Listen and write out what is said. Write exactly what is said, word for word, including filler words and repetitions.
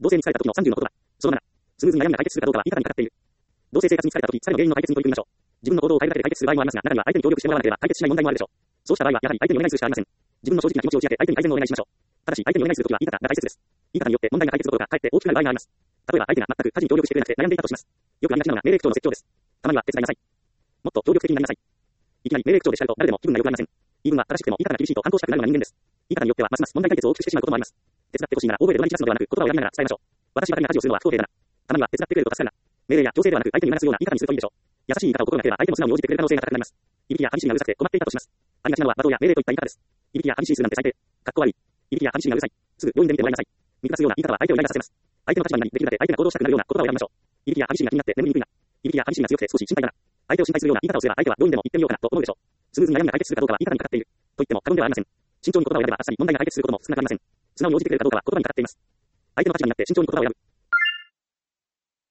同性に疲れた時のさんじゅうの言葉。そのなな、スムーズに悩みが解決するかどうかは言い方にかかっている。同性生活に疲れた時、疲れの原因の解決に取り組みましょう。自分の行動を変えるだけで解決する場合もありますが、中には相手に協力してもらわなければ解決しない問題もあるでしょう。そうした場合は、やはり相手にお願いするしかありません。自分の正直な気持ちを打ち明け、相手に改善をお願いしましょう。ただし、相手にお願いするときは言い方が大切です。言い方によって問題が解決することがかえって大きくなる場合があります。例えば、相手が全く家事に協力してくれなくて悩んでいたとします。よくありがちなのが命令口調の説教です。たまには手伝いなさい。もっと協力的になりなさい。いきなり命令口調で叱ると誰でも気分が良くなりません。言い分は正しくても言い方が厳しいと反抗したくなるような人間です。言い方によってはますます問題解決を大きくしてしまうこともあります。手伝ってほしいなら大声で怒鳴り散らすのではなく、言葉を選びながら伝えましょう。私は誰が家事をするのは不公平だな。たまには手伝ってくれると助かるな。命令や強制ではなく相手に促すような言い方にするといいでしょう。優しい言い方を心がければ相手も素直に応じてくれる可能性が高くなります。いびきや寂しいがうるさくて困っていたとします。ありがちなのは罵倒や命令といった言い方です。いびきや寂しいするなんて最低。かっこ悪い。いびきや寂しいがうるさい。すぐ病院で見てもらいなさい。見下すような言い方は相手をイライラさせます。相手の立場になりできるだけ相手が行動したくなるような言葉を選びましょう。いびきや寂しいが気になって眠りにくいな。いびきや寂しいが強くて少し心配だな。相手を心配するような言い方をすれば相手は病院でも行ってみようかなと思うでしょう。スムーズに悩みが解決するかどうかは言い方にかかっている。と言っても過言ではありません。慎重に言葉を選べばあっさり問題が解決することも少なくありません。素直に応じてくれるかどうかは言葉にかかっています。相手の立場になって慎重に言葉を選ぶ。